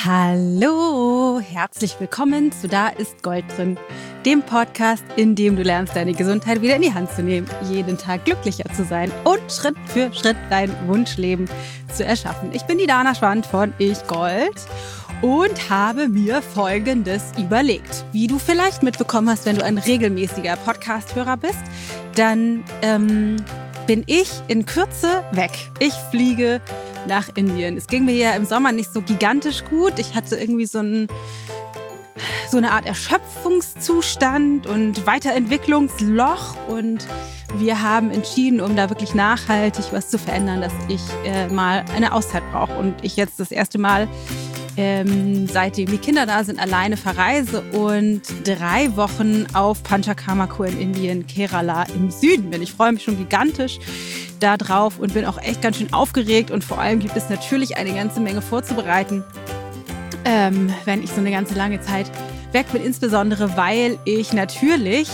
Hallo, herzlich willkommen zu Da ist Gold drin, dem Podcast, in dem du lernst, deine Gesundheit wieder in die Hand zu nehmen, jeden Tag glücklicher zu sein und Schritt für Schritt dein Wunschleben zu erschaffen. Ich bin die Dana Schwand von Ich Gold und habe mir Folgendes überlegt. Wie du vielleicht mitbekommen hast, wenn du ein regelmäßiger Podcast-Hörer bist, dann bin ich in Kürze weg. Ich fliege nach Indien. Es ging mir ja im Sommer nicht so gigantisch gut. Ich hatte irgendwie so eine Art Erschöpfungszustand und Weiterentwicklungsloch. Und wir haben entschieden, um da wirklich nachhaltig was zu verändern, dass ich mal eine Auszeit brauche. Und ich jetzt das erste Mal, seitdem die Kinder da sind, alleine verreise und 3 Wochen auf Panchakarma-Kur in Indien, Kerala im Süden bin. Ich freue mich schon gigantisch da drauf und bin auch echt ganz schön aufgeregt. Und vor allem gibt es natürlich eine ganze Menge vorzubereiten, wenn ich so eine ganze lange Zeit weg bin. Insbesondere, weil ich natürlich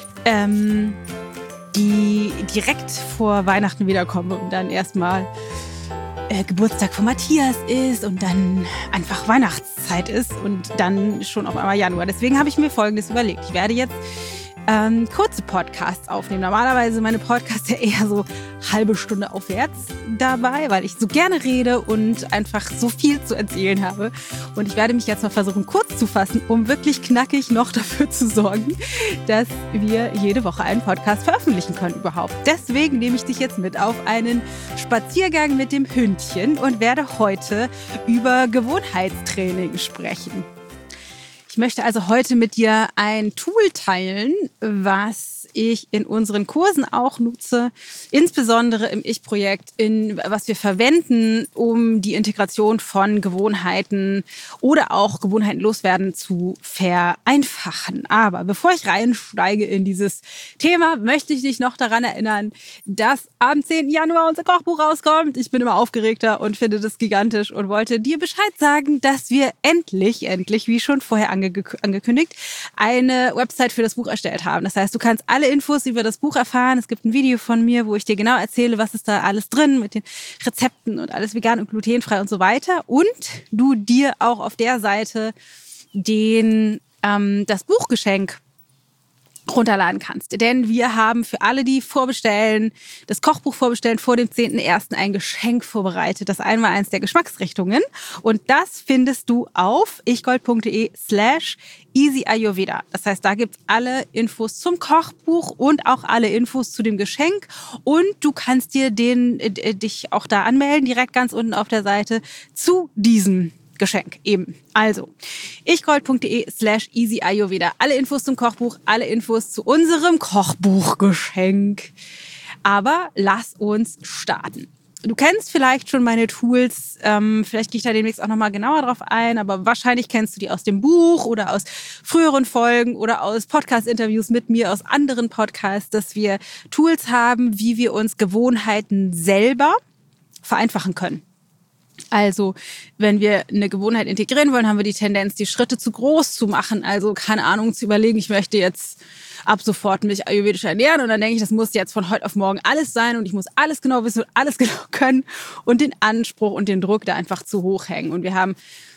direkt vor Weihnachten wiederkomme und dann erstmal Geburtstag von Matthias ist und dann einfach Weihnachtszeit ist und dann schon auf einmal Januar. Deswegen habe ich mir Folgendes überlegt. Ich werde jetzt kurze Podcasts aufnehmen. Normalerweise meine Podcasts ja eher so halbe Stunde aufwärts dabei, weil ich so gerne rede und einfach so viel zu erzählen habe. Und ich werde mich jetzt mal versuchen, kurz zu fassen, um wirklich knackig noch dafür zu sorgen, dass wir jede Woche einen Podcast veröffentlichen können überhaupt. Deswegen nehme ich dich jetzt mit auf einen Spaziergang mit dem Hündchen und werde heute über Gewohnheitstraining sprechen. Ich möchte also heute mit dir ein Tool teilen, was ich in unseren Kursen auch nutze, insbesondere im Ich-Projekt, was wir verwenden, um die Integration von Gewohnheiten oder auch Gewohnheiten loswerden zu vereinfachen. Aber bevor ich reinsteige in dieses Thema, möchte ich dich noch daran erinnern, dass am 10. Januar unser Kochbuch rauskommt. Ich bin immer aufgeregter und finde das gigantisch und wollte dir Bescheid sagen, dass wir endlich, wie schon vorher angekündigt, eine Website für das Buch erstellt haben. Das heißt, du kannst alle Infos über das Buch erfahren. Es gibt ein Video von mir, wo ich dir genau erzähle, was ist da alles drin mit den Rezepten und alles vegan und glutenfrei und so weiter. Und du dir auch auf der Seite das Buchgeschenk runterladen kannst. Denn wir haben für alle, die vorbestellen, das Kochbuch vorbestellen, vor dem 10.01. ein Geschenk vorbereitet. Das Einmaleins der Geschmacksrichtungen. Und das findest du auf ichgold.de/easy Ayurveda. Das heißt, da gibt's alle Infos zum Kochbuch und auch alle Infos zu dem Geschenk. Und du kannst dir dich auch da anmelden, direkt ganz unten auf der Seite zu diesem Geschenk eben. Also, ichgold.de/easy Ayurveda. Alle Infos zum Kochbuch, alle Infos zu unserem Kochbuchgeschenk. Aber lass uns starten. Du kennst vielleicht schon meine Tools, vielleicht gehe ich da demnächst auch nochmal genauer drauf ein, aber wahrscheinlich kennst du die aus dem Buch oder aus früheren Folgen oder aus Podcast-Interviews mit mir, aus anderen Podcasts, dass wir Tools haben, wie wir uns Gewohnheiten selber vereinfachen können. Also, wenn wir eine Gewohnheit integrieren wollen, haben wir die Tendenz, die Schritte zu groß zu machen. Also, keine Ahnung, zu überlegen, ich möchte jetzt ab sofort mich ayurvedisch ernähren und dann denke ich, das muss jetzt von heute auf morgen alles sein und ich muss alles genau wissen und alles genau können und den Anspruch und den Druck da einfach zu hoch hängen. Und wir haben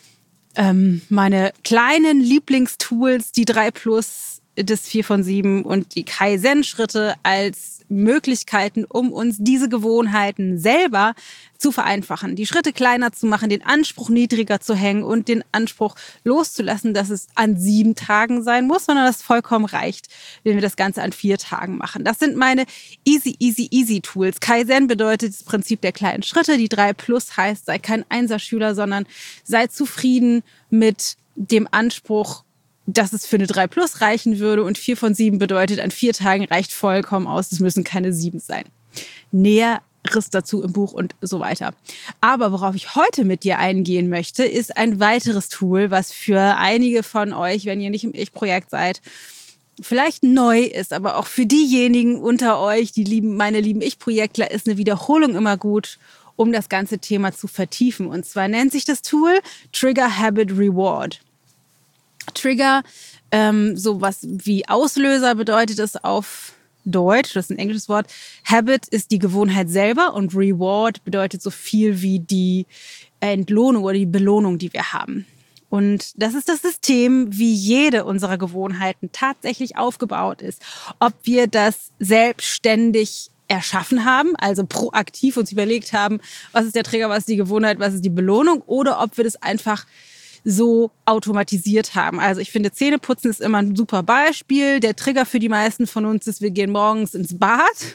meine kleinen Lieblingstools, die 3+, das 4 von 7 und die Kaizen-Schritte als Möglichkeiten, um uns diese Gewohnheiten selber zu vereinfachen, die Schritte kleiner zu machen, den Anspruch niedriger zu hängen und den Anspruch loszulassen, dass es an 7 Tagen sein muss, sondern dass es vollkommen reicht, wenn wir das Ganze an 4 Tagen machen. Das sind meine easy Tools. Kaizen bedeutet das Prinzip der kleinen Schritte. Die 3+ heißt, sei kein Einserschüler, sondern sei zufrieden mit dem Anspruch, dass es für eine 3+ reichen würde, und 4 von 7 bedeutet, an 4 Tagen reicht vollkommen aus, es müssen keine 7 sein. Näheres dazu im Buch und so weiter. Aber worauf ich heute mit dir eingehen möchte, ist ein weiteres Tool, was für einige von euch, wenn ihr nicht im Ich-Projekt seid, vielleicht neu ist, aber auch für diejenigen unter euch, meine lieben Ich-Projektler, ist eine Wiederholung immer gut, um das ganze Thema zu vertiefen. Und zwar nennt sich das Tool Trigger Habit Reward. Trigger, sowas wie Auslöser bedeutet es auf Deutsch, das ist ein englisches Wort. Habit ist die Gewohnheit selber und Reward bedeutet so viel wie die Entlohnung oder die Belohnung, die wir haben. Und das ist das System, wie jede unserer Gewohnheiten tatsächlich aufgebaut ist. Ob wir das selbstständig erschaffen haben, also proaktiv uns überlegt haben, was ist der Trigger, was ist die Gewohnheit, was ist die Belohnung, oder ob wir das einfach so automatisiert haben. Also ich finde, Zähneputzen ist immer ein super Beispiel. Der Trigger für die meisten von uns ist, wir gehen morgens ins Bad.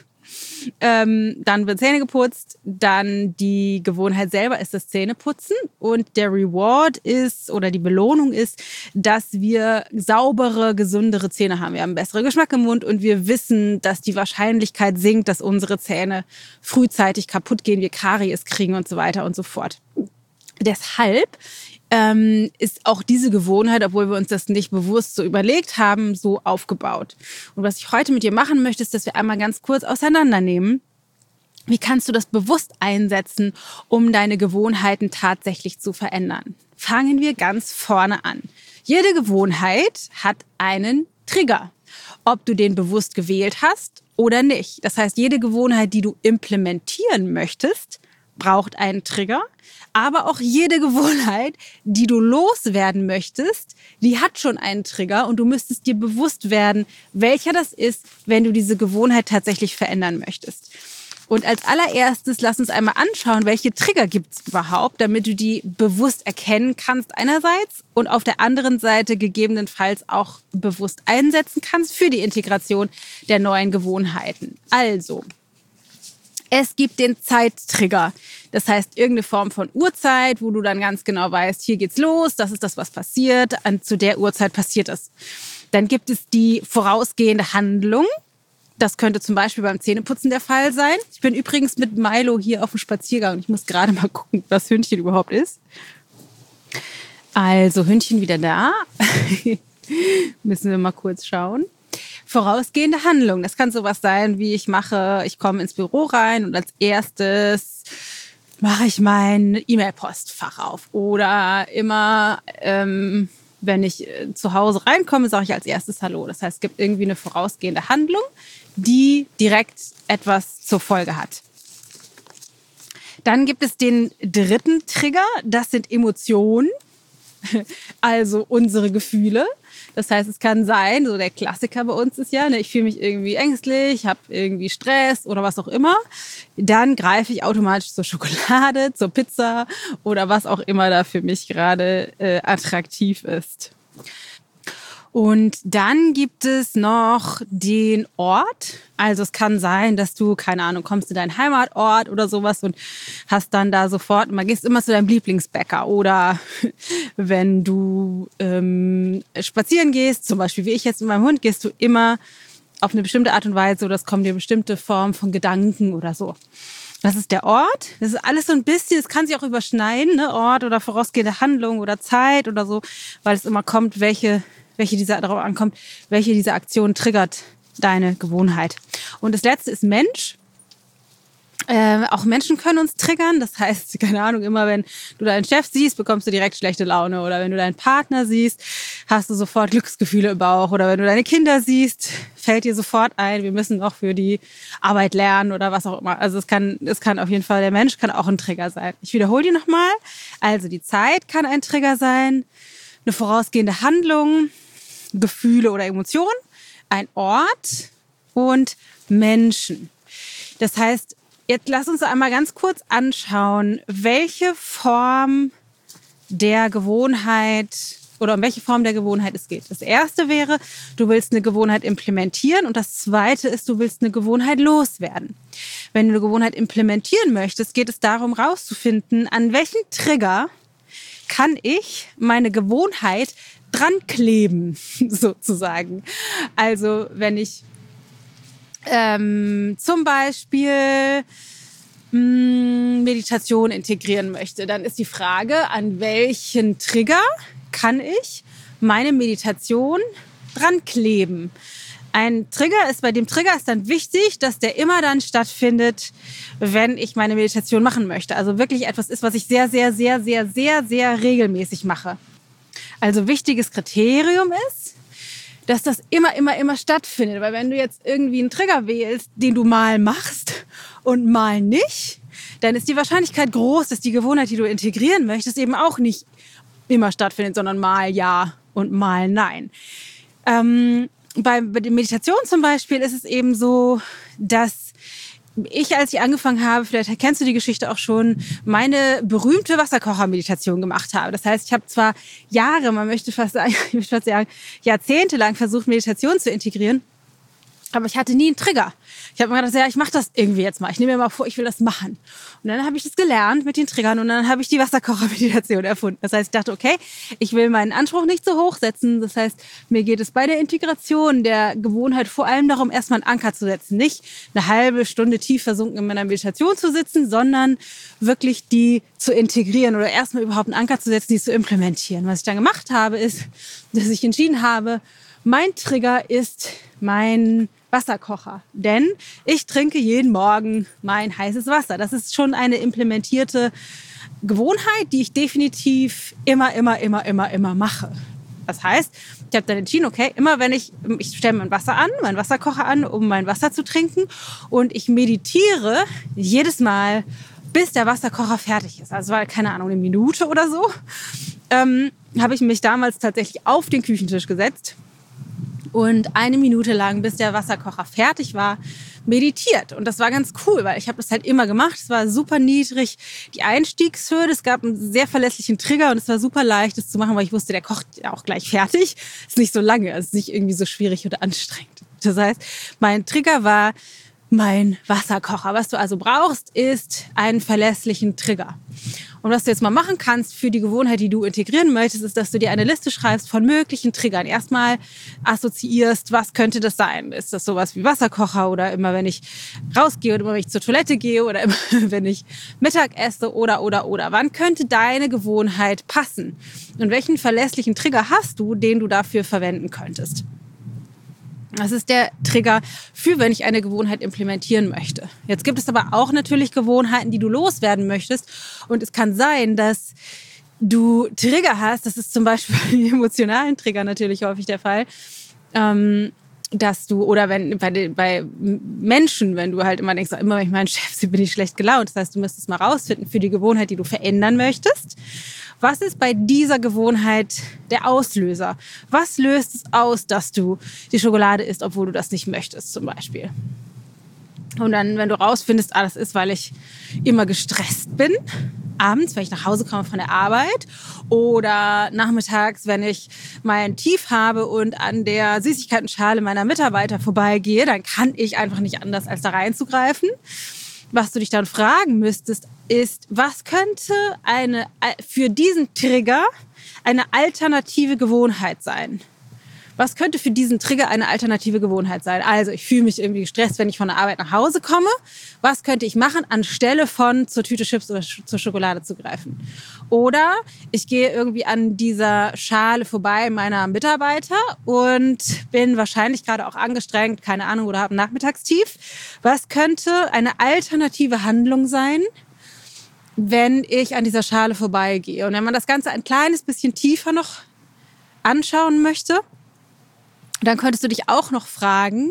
Dann wird Zähne geputzt, dann die Gewohnheit selber ist das Zähneputzen und der Reward ist oder die Belohnung ist, dass wir saubere, gesündere Zähne haben. Wir haben besseren Geschmack im Mund und wir wissen, dass die Wahrscheinlichkeit sinkt, dass unsere Zähne frühzeitig kaputt gehen, wir Karies kriegen und so weiter und so fort. Deshalb ist auch diese Gewohnheit, obwohl wir uns das nicht bewusst so überlegt haben, so aufgebaut. Und was ich heute mit dir machen möchte, ist, dass wir einmal ganz kurz auseinandernehmen, wie kannst du das bewusst einsetzen, um deine Gewohnheiten tatsächlich zu verändern. Fangen wir ganz vorne an. Jede Gewohnheit hat einen Trigger, ob du den bewusst gewählt hast oder nicht. Das heißt, jede Gewohnheit, die du implementieren möchtest, braucht einen Trigger, aber auch jede Gewohnheit, die du loswerden möchtest, die hat schon einen Trigger und du müsstest dir bewusst werden, welcher das ist, wenn du diese Gewohnheit tatsächlich verändern möchtest. Und als allererstes lass uns einmal anschauen, welche Trigger gibt es überhaupt, damit du die bewusst erkennen kannst einerseits und auf der anderen Seite gegebenenfalls auch bewusst einsetzen kannst für die Integration der neuen Gewohnheiten. Also, es gibt den Zeittrigger. Das heißt, irgendeine Form von Uhrzeit, wo du dann ganz genau weißt, hier geht's los, das ist das, was passiert, zu der Uhrzeit passiert es. Dann gibt es die vorausgehende Handlung. Das könnte zum Beispiel beim Zähneputzen der Fall sein. Ich bin übrigens mit Milo hier auf dem Spaziergang. Ich muss gerade mal gucken, was Hündchen überhaupt ist. Also, Hündchen wieder da. Müssen wir mal kurz schauen. Vorausgehende Handlung. Das kann sowas sein, wie ich komme ins Büro rein und als erstes mache ich mein E-Mail-Postfach auf. Oder immer, wenn ich zu Hause reinkomme, sage ich als erstes Hallo. Das heißt, es gibt irgendwie eine vorausgehende Handlung, die direkt etwas zur Folge hat. Dann gibt es den dritten Trigger, das sind Emotionen, also unsere Gefühle. Das heißt, es kann sein, so der Klassiker bei uns ist ja, ich fühle mich irgendwie ängstlich, habe irgendwie Stress oder was auch immer. Dann greife ich automatisch zur Schokolade, zur Pizza oder was auch immer da für mich gerade attraktiv ist. Und dann gibt es noch den Ort. Also es kann sein, dass du, keine Ahnung, kommst zu deinem Heimatort oder sowas und hast dann da sofort, man gehst immer zu deinem Lieblingsbäcker. Oder wenn du spazieren gehst, zum Beispiel wie ich jetzt mit meinem Hund, gehst du immer auf eine bestimmte Art und Weise oder es kommt dir eine bestimmte Form von Gedanken oder so. Das ist der Ort. Das ist alles so ein bisschen, das kann sich auch überschneiden, ne? Ort oder vorausgehende Handlung oder Zeit oder so, weil es immer kommt, welche dieser Aktion triggert deine Gewohnheit. Und das letzte ist Mensch. Auch Menschen können uns triggern. Das heißt, keine Ahnung, immer wenn du deinen Chef siehst, bekommst du direkt schlechte Laune. Oder wenn du deinen Partner siehst, hast du sofort Glücksgefühle im Bauch. Oder wenn du deine Kinder siehst, fällt dir sofort ein, wir müssen noch für die Arbeit lernen oder was auch immer. Also es kann auf jeden Fall, der Mensch kann auch ein Trigger sein. Ich wiederhole die nochmal. Also die Zeit kann ein Trigger sein, eine vorausgehende Handlung, Gefühle oder Emotionen, ein Ort und Menschen. Das heißt, jetzt lass uns einmal ganz kurz anschauen, welche Form der Gewohnheit oder um welche Form der Gewohnheit es geht. Das erste wäre, du willst eine Gewohnheit implementieren und das zweite ist, du willst eine Gewohnheit loswerden. Wenn du eine Gewohnheit implementieren möchtest, geht es darum, rauszufinden, an welchen Trigger kann ich meine Gewohnheit dran kleben, sozusagen. Also wenn ich zum Beispiel Meditation integrieren möchte, dann ist die Frage, an welchen Trigger kann ich meine Meditation dran kleben? Bei dem Trigger ist dann wichtig, dass der immer dann stattfindet, wenn ich meine Meditation machen möchte. Also wirklich etwas ist, was ich sehr, sehr, sehr, sehr, sehr, sehr regelmäßig mache. Also wichtiges Kriterium ist, dass das immer stattfindet. Weil wenn du jetzt irgendwie einen Trigger wählst, den du mal machst und mal nicht, dann ist die Wahrscheinlichkeit groß, dass die Gewohnheit, die du integrieren möchtest, eben auch nicht immer stattfindet, sondern mal ja und mal nein. Bei der Meditation zum Beispiel ist es eben so, dass als ich angefangen habe, vielleicht kennst du die Geschichte auch schon, meine berühmte Wasserkocher-Meditation gemacht habe. Das heißt, ich habe zwar Jahre, man möchte fast sagen, jahrzehntelang versucht, Meditation zu integrieren, aber ich hatte nie einen Trigger. Ich habe mir gedacht, ja, ich mache das irgendwie jetzt mal. Ich nehme mir mal vor, ich will das machen. Und dann habe ich das gelernt mit den Triggern und dann habe ich die Wasserkocher-Meditation erfunden. Das heißt, ich dachte, okay, ich will meinen Anspruch nicht so hoch setzen. Das heißt, mir geht es bei der Integration der Gewohnheit vor allem darum, erstmal einen Anker zu setzen. Nicht eine halbe Stunde tief versunken in meiner Meditation zu sitzen, sondern wirklich die zu integrieren oder erstmal überhaupt einen Anker zu setzen, die zu implementieren. Was ich dann gemacht habe, ist, dass ich entschieden habe, mein Trigger ist mein Wasserkocher. Denn ich trinke jeden Morgen mein heißes Wasser. Das ist schon eine implementierte Gewohnheit, die ich definitiv immer mache. Das heißt, ich habe dann entschieden, okay, immer wenn ich stelle mein Wasserkocher an, um mein Wasser zu trinken und ich meditiere jedes Mal, bis der Wasserkocher fertig ist. Also war, keine Ahnung, 1 Minute oder so, habe ich mich damals tatsächlich auf den Küchentisch gesetzt und 1 Minute lang, bis der Wasserkocher fertig war, meditiert. Und das war ganz cool, weil ich habe das halt immer gemacht. Es war super niedrig, die Einstiegshürde. Es gab einen sehr verlässlichen Trigger und es war super leicht, das zu machen, weil ich wusste, der kocht ja auch gleich fertig. Ist nicht so lange, ist nicht irgendwie so schwierig oder anstrengend. Das heißt, mein Trigger war mein Wasserkocher. Was du also brauchst, ist einen verlässlichen Trigger. Und was du jetzt mal machen kannst für die Gewohnheit, die du integrieren möchtest, ist, dass du dir eine Liste schreibst von möglichen Triggern. Erstmal assoziierst, was könnte das sein? Ist das sowas wie Wasserkocher oder immer, wenn ich rausgehe oder immer, wenn ich zur Toilette gehe oder immer, wenn ich Mittag esse oder. Wann könnte deine Gewohnheit passen? Und welchen verlässlichen Trigger hast du, den du dafür verwenden könntest? Das ist der Trigger für, wenn ich eine Gewohnheit implementieren möchte. Jetzt gibt es aber auch natürlich Gewohnheiten, die du loswerden möchtest. Und es kann sein, dass du Trigger hast. Das ist zum Beispiel bei emotionalen Trigger natürlich häufig der Fall. Dass du, oder wenn bei Menschen, wenn du halt immer denkst, immer wenn ich meinen Chef sehe, bin ich schlecht gelaunt. Das heißt, du müsstest mal rausfinden für die Gewohnheit, die du verändern möchtest. Was ist bei dieser Gewohnheit der Auslöser? Was löst es aus, dass du die Schokolade isst, obwohl du das nicht möchtest, zum Beispiel? Und dann, wenn du rausfindest, das ist, weil ich immer gestresst bin, abends, wenn ich nach Hause komme von der Arbeit oder nachmittags, wenn ich mein Tief habe und an der Süßigkeitenschale meiner Mitarbeiter vorbeigehe, dann kann ich einfach nicht anders, als da reinzugreifen. Was du dich dann fragen müsstest, ist, was könnte für diesen Trigger eine alternative Gewohnheit sein? Was könnte für diesen Trigger eine alternative Gewohnheit sein? Also ich fühle mich irgendwie gestresst, wenn ich von der Arbeit nach Hause komme. Was könnte ich machen, anstelle von zur Tüte Chips oder zur Schokolade zu greifen? Oder ich gehe irgendwie an dieser Schale vorbei meiner Mitarbeiter und bin wahrscheinlich gerade auch angestrengt, keine Ahnung, oder habe ein Nachmittagstief. Was könnte eine alternative Handlung sein, wenn ich an dieser Schale vorbeigehe? Und wenn man das Ganze ein kleines bisschen tiefer noch anschauen möchte, dann könntest du dich auch noch fragen,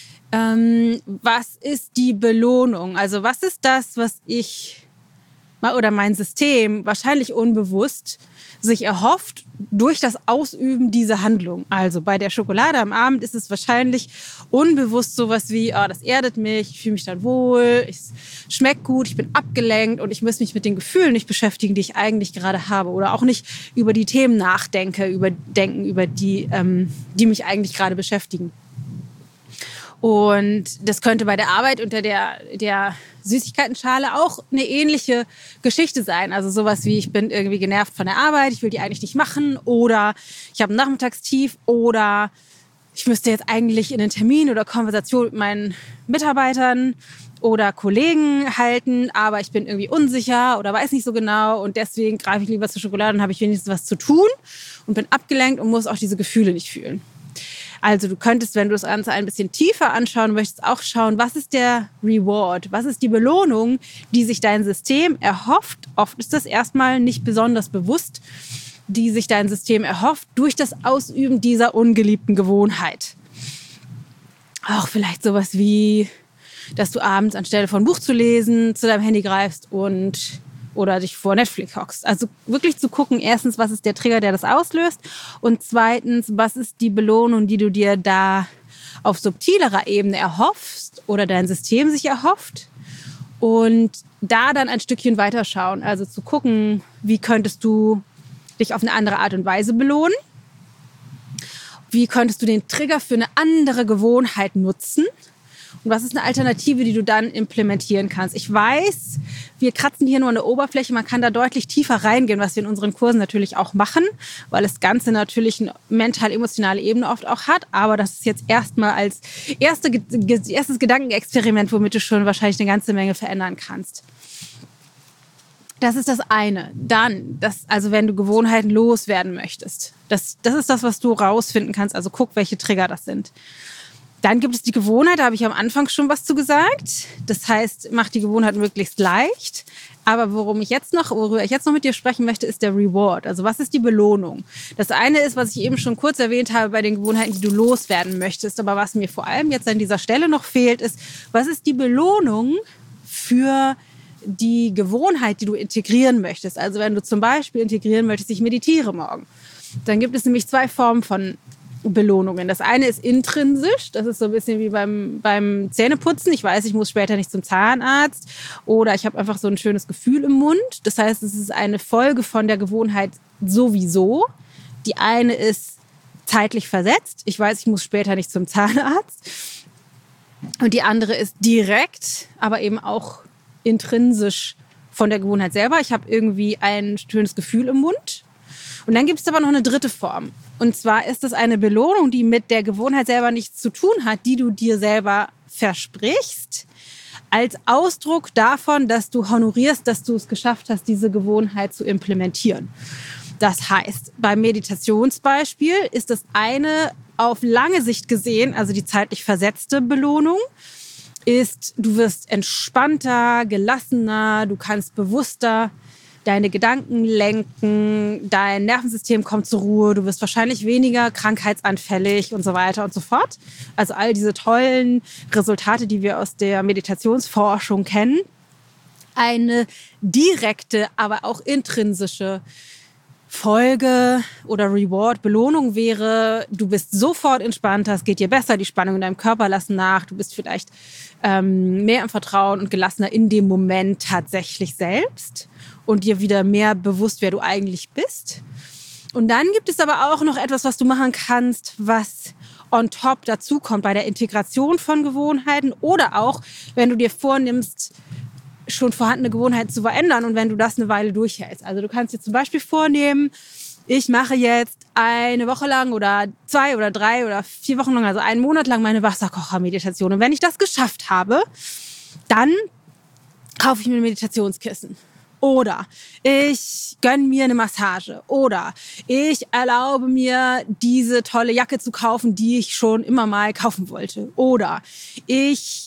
was ist die Belohnung? Also was ist das, was ich oder mein System wahrscheinlich unbewusst sich erhofft durch das Ausüben dieser Handlung? Also bei der Schokolade am Abend ist es wahrscheinlich unbewusst sowas wie, das erdet mich, ich fühle mich dann wohl, es schmeckt gut, ich bin abgelenkt und ich muss mich mit den Gefühlen nicht beschäftigen, die ich eigentlich gerade habe oder auch nicht über die Themen nachdenken, über die, die mich eigentlich gerade beschäftigen. Und das könnte bei der Arbeit unter der Süßigkeitenschale auch eine ähnliche Geschichte sein. Also sowas wie, ich bin irgendwie genervt von der Arbeit, ich will die eigentlich nicht machen oder ich habe ein Nachmittagstief oder ich müsste jetzt eigentlich in einen Termin oder Konversation mit meinen Mitarbeitern oder Kollegen halten, aber ich bin irgendwie unsicher oder weiß nicht so genau und deswegen greife ich lieber zur Schokolade und habe ich wenigstens was zu tun und bin abgelenkt und muss auch diese Gefühle nicht fühlen. Also du könntest, wenn du das Ganze ein bisschen tiefer anschauen möchtest, auch schauen, was ist der Reward, was ist die Belohnung, die sich dein System erhofft. Oft ist das erstmal nicht besonders bewusst, die sich dein System erhofft durch das Ausüben dieser ungeliebten Gewohnheit. Auch vielleicht sowas wie, dass du abends anstelle von Buch zu lesen, zu deinem Handy greifst und oder dich vor Netflix hockst. Also wirklich zu gucken, erstens, was ist der Trigger, der das auslöst und zweitens, was ist die Belohnung, die du dir da auf subtilerer Ebene erhoffst oder dein System sich erhofft und da dann ein Stückchen weiterschauen. Also zu gucken, wie könntest du dich auf eine andere Art und Weise belohnen? Wie könntest du den Trigger für eine andere Gewohnheit nutzen? Und was ist eine Alternative, die du dann implementieren kannst? Ich weiß, wir kratzen hier nur an der Oberfläche. Man kann da deutlich tiefer reingehen, was wir in unseren Kursen natürlich auch machen, weil das Ganze natürlich eine mental-emotionale Ebene oft auch hat. Aber das ist jetzt erstmal als erstes Gedankenexperiment, womit du schon wahrscheinlich eine ganze Menge verändern kannst. Das ist das eine. Dann, also wenn du Gewohnheiten loswerden möchtest, das ist das, was du rausfinden kannst. Also guck, welche Trigger das sind. Dann gibt es die Gewohnheit, da habe ich am Anfang schon was zu gesagt. Das heißt, mach die Gewohnheit möglichst leicht. Aber worüber ich jetzt noch mit dir sprechen möchte, ist der Reward. Also was ist die Belohnung? Das eine ist, was ich eben schon kurz erwähnt habe bei den Gewohnheiten, die du loswerden möchtest. Aber was mir vor allem jetzt an dieser Stelle noch fehlt, ist, was ist die Belohnung für die Gewohnheit, die du integrieren möchtest? Also wenn du zum Beispiel integrieren möchtest, ich meditiere morgen, dann gibt es nämlich 2 Formen von Belohnungen. Das eine ist intrinsisch, das ist so ein bisschen wie beim Zähneputzen. Ich weiß, ich muss später nicht zum Zahnarzt oder ich habe einfach so ein schönes Gefühl im Mund. Das heißt, es ist eine Folge von der Gewohnheit sowieso. Die eine ist zeitlich versetzt. Ich weiß, ich muss später nicht zum Zahnarzt. Und die andere ist direkt, aber eben auch intrinsisch von der Gewohnheit selber. Ich habe irgendwie ein schönes Gefühl im Mund. Und dann gibt es aber noch eine dritte Form. Und zwar ist es eine Belohnung, die mit der Gewohnheit selber nichts zu tun hat, die du dir selber versprichst, als Ausdruck davon, dass du honorierst, dass du es geschafft hast, diese Gewohnheit zu implementieren. Das heißt, beim Meditationsbeispiel ist das eine auf lange Sicht gesehen, also die zeitlich versetzte Belohnung, ist, du wirst entspannter, gelassener, du kannst bewusster deine Gedanken lenken, dein Nervensystem kommt zur Ruhe, du wirst wahrscheinlich weniger krankheitsanfällig und so weiter und so fort. Also all diese tollen Resultate, die wir aus der Meditationsforschung kennen. Eine direkte, aber auch intrinsische Folge oder Reward, Belohnung wäre, du bist sofort entspannter, es geht dir besser, die Spannung in deinem Körper lassen nach, du bist vielleicht mehr im Vertrauen und gelassener in dem Moment tatsächlich selbst und dir wieder mehr bewusst, wer du eigentlich bist. Und dann gibt es aber auch noch etwas, was du machen kannst, was on top dazukommt bei der Integration von Gewohnheiten oder auch, wenn du dir vornimmst, schon vorhandene Gewohnheiten zu verändern und wenn du das eine Weile durchhältst. Also du kannst dir zum Beispiel vornehmen, ich mache jetzt eine Woche lang oder 2 oder 3 oder 4 Wochen lang, also einen Monat lang meine Wasserkocher-Meditation. Und wenn ich das geschafft habe, dann kaufe ich mir ein Meditationskissen. Oder ich gönne mir eine Massage. Oder ich erlaube mir, diese tolle Jacke zu kaufen, die ich schon immer mal kaufen wollte. Oder ich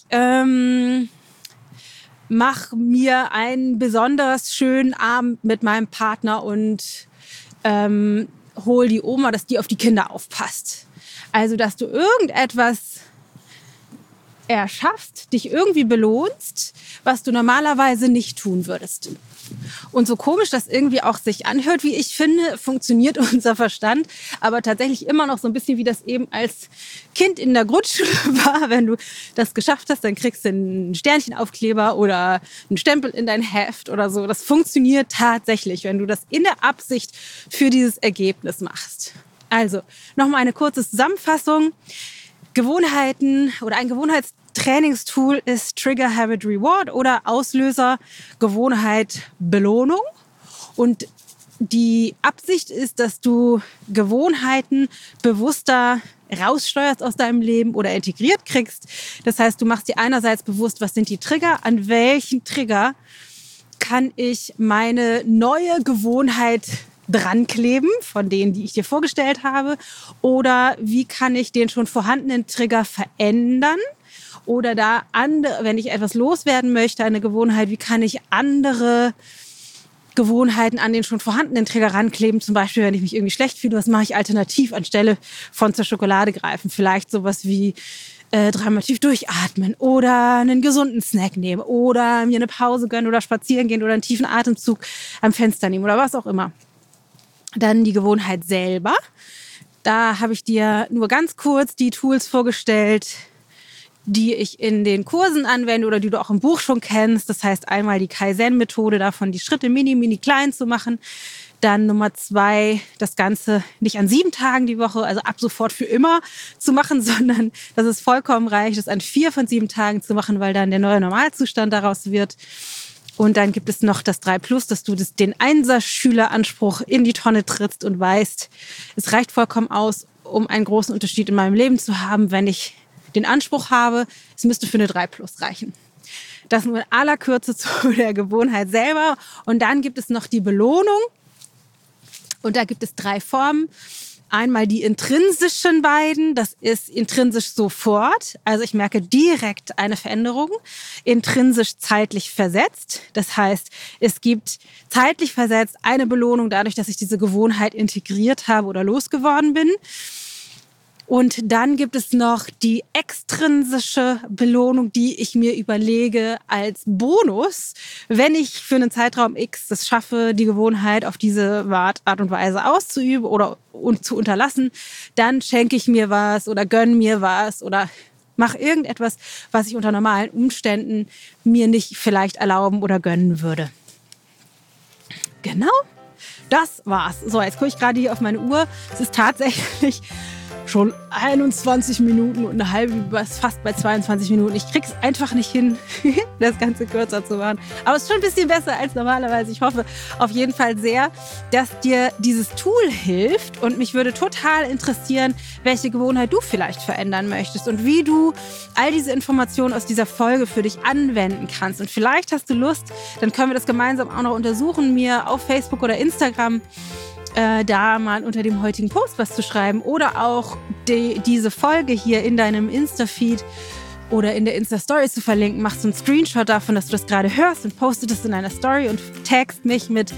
mach mir einen besonders schönen Abend mit meinem Partner und hol die Oma, dass die auf die Kinder aufpasst. Also, dass du irgendetwas erschaffst, dich irgendwie belohnst, was du normalerweise nicht tun würdest. Und so komisch das irgendwie auch sich anhört, wie ich finde, funktioniert unser Verstand aber tatsächlich immer noch so ein bisschen, wie das eben als Kind in der Grundschule war. Wenn du das geschafft hast, dann kriegst du einen Sternchenaufkleber oder einen Stempel in dein Heft oder so. Das funktioniert tatsächlich, wenn du das in der Absicht für dieses Ergebnis machst. Also, nochmal eine kurze Zusammenfassung. Gewohnheiten oder ein Gewohnheitstrainingstool ist Trigger, Habit, Reward oder Auslöser, Gewohnheit, Belohnung. Und die Absicht ist, dass du Gewohnheiten bewusster raussteuerst aus deinem Leben oder integriert kriegst. Das heißt, du machst dir einerseits bewusst, was sind die Trigger, an welchen Trigger kann ich meine neue Gewohnheit dran kleben, von denen, die ich dir vorgestellt habe, oder wie kann ich den schon vorhandenen Trigger verändern oder da andere, wenn ich etwas loswerden möchte, eine Gewohnheit, wie kann ich andere Gewohnheiten an den schon vorhandenen Trigger rankleben, zum Beispiel, wenn ich mich irgendwie schlecht fühle, was mache ich alternativ anstelle von zur Schokolade greifen, vielleicht sowas wie dreimal tief durchatmen oder einen gesunden Snack nehmen oder mir eine Pause gönnen oder spazieren gehen oder einen tiefen Atemzug am Fenster nehmen oder was auch immer. Dann die Gewohnheit selber. Da habe ich dir nur ganz kurz die Tools vorgestellt, die ich in den Kursen anwende oder die du auch im Buch schon kennst. Das heißt einmal die Kaizen-Methode, davon die Schritte mini klein zu machen. Dann Nummer 2, das Ganze nicht an 7 Tagen die Woche, also ab sofort für immer zu machen, sondern dass es vollkommen reicht, das an 4 von 7 Tagen zu machen, weil dann der neue Normalzustand daraus wird. Und dann gibt es noch das 3+, dass du den Einser-Schüleranspruch in die Tonne trittst und weißt, es reicht vollkommen aus, um einen großen Unterschied in meinem Leben zu haben, wenn ich den Anspruch habe, es müsste für eine 3+ reichen. Das nur in aller Kürze zu der Gewohnheit selber. Und dann gibt es noch die Belohnung. Und da gibt es 3 Formen. Einmal die intrinsischen beiden, das ist intrinsisch sofort, also ich merke direkt eine Veränderung, intrinsisch zeitlich versetzt, das heißt, es gibt zeitlich versetzt eine Belohnung dadurch, dass ich diese Gewohnheit integriert habe oder losgeworden bin. Und dann gibt es noch die extrinsische Belohnung, die ich mir überlege als Bonus, wenn ich für einen Zeitraum X es schaffe, die Gewohnheit auf diese Art und Weise auszuüben oder zu unterlassen, dann schenke ich mir was oder gönne mir was oder mache irgendetwas, was ich unter normalen Umständen mir nicht vielleicht erlauben oder gönnen würde. Genau, das war's. So, jetzt gucke ich gerade hier auf meine Uhr. Es ist tatsächlich schon 21 Minuten und eine halbe, fast bei 22 Minuten. Ich krieg's einfach nicht hin, das Ganze kürzer zu machen. Aber es ist schon ein bisschen besser als normalerweise. Ich hoffe auf jeden Fall sehr, dass dir dieses Tool hilft. Und mich würde total interessieren, welche Gewohnheit du vielleicht verändern möchtest und wie du all diese Informationen aus dieser Folge für dich anwenden kannst. Und vielleicht hast du Lust, dann können wir das gemeinsam auch noch untersuchen, mir auf Facebook oder Instagram da mal unter dem heutigen Post was zu schreiben oder auch diese Folge hier in deinem Insta-Feed oder in der Insta-Story zu verlinken. Machst du einen Screenshot davon, dass du das gerade hörst und postest es in einer Story und tagst mich mit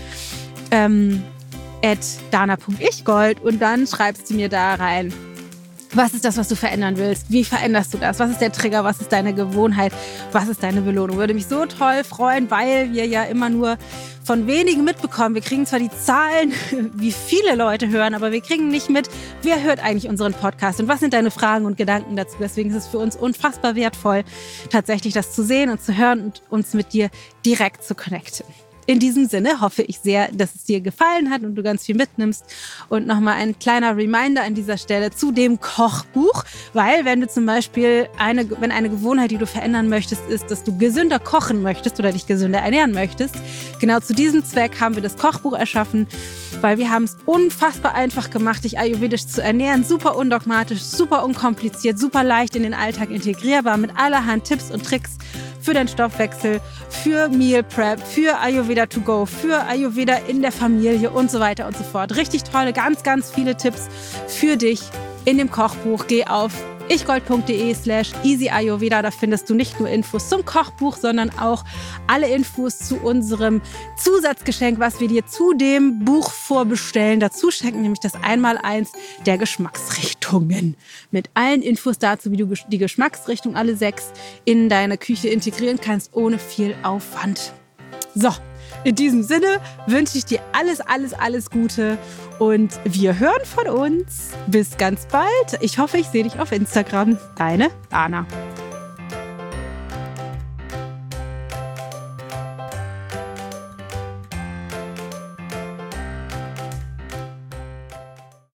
@dana.ichgold und dann schreibst du mir da rein, was ist das, was du verändern willst? Wie veränderst du das? Was ist der Trigger? Was ist deine Gewohnheit? Was ist deine Belohnung? Würde mich so toll freuen, weil wir ja immer nur von wenigen mitbekommen. Wir kriegen zwar die Zahlen, wie viele Leute hören, aber wir kriegen nicht mit, wer hört eigentlich unseren Podcast und was sind deine Fragen und Gedanken dazu. Deswegen ist es für uns unfassbar wertvoll, tatsächlich das zu sehen und zu hören und uns mit dir direkt zu connecten. In diesem Sinne hoffe ich sehr, dass es dir gefallen hat und du ganz viel mitnimmst. Und nochmal ein kleiner Reminder an dieser Stelle zu dem Kochbuch, weil wenn du zum Beispiel wenn eine Gewohnheit, die du verändern möchtest, ist, dass du gesünder kochen möchtest oder dich gesünder ernähren möchtest, genau zu diesem Zweck haben wir das Kochbuch erschaffen, weil wir haben es unfassbar einfach gemacht, dich ayurvedisch zu ernähren, super undogmatisch, super unkompliziert, super leicht in den Alltag integrierbar mit allerhand Tipps und Tricks für deinen Stoffwechsel, für Meal Prep, für Ayurveda to go, für Ayurveda in der Familie und so weiter und so fort. Richtig tolle, ganz, ganz viele Tipps für dich in dem Kochbuch. Geh auf ichgold.de/easyayurveda. Da findest du nicht nur Infos zum Kochbuch, sondern auch alle Infos zu unserem Zusatzgeschenk, was wir dir zu dem Buch vorbestellen. Dazu schenken nämlich das 1x1 der Geschmacksrichtungen. Mit allen Infos dazu, wie du die Geschmacksrichtung alle 6 in deine Küche integrieren kannst, ohne viel Aufwand. So, in diesem Sinne wünsche ich dir alles, alles, alles Gute und wir hören von uns. Bis ganz bald. Ich hoffe, ich sehe dich auf Instagram. Deine Dana.